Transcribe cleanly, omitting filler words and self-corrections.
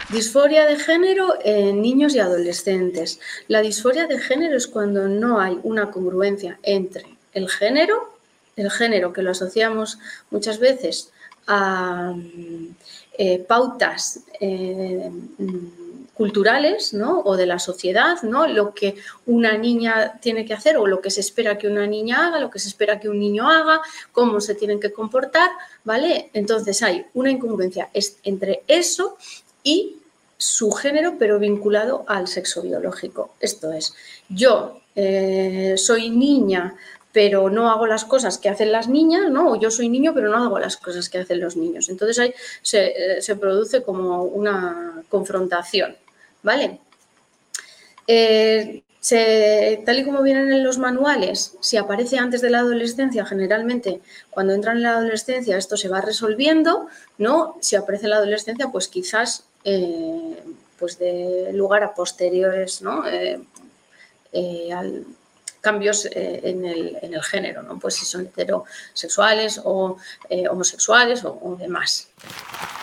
Disforia de género en niños y adolescentes. La disforia de género es cuando no hay una congruencia entre el género que lo asociamos muchas veces a pautas culturales, ¿no? O de la sociedad, ¿no? Lo que una niña tiene que hacer o lo que se espera que una niña haga, lo que se espera que un niño haga, cómo se tienen que comportar, ¿vale? Entonces hay una incongruencia entre eso y su género, pero vinculado al sexo biológico. Esto es, yo soy niña, pero no hago las cosas que hacen las niñas, ¿no? O yo soy niño, pero no hago las cosas que hacen los niños. Entonces ahí se produce como una confrontación, ¿vale? Tal y como vienen en los manuales, si aparece antes de la adolescencia, generalmente cuando entran en la adolescencia esto se va resolviendo, ¿no? Si aparece en la adolescencia, pues quizás pues de lugar a posteriores, ¿no? Cambios en el género, ¿no? Pues si son heterosexuales o homosexuales o demás.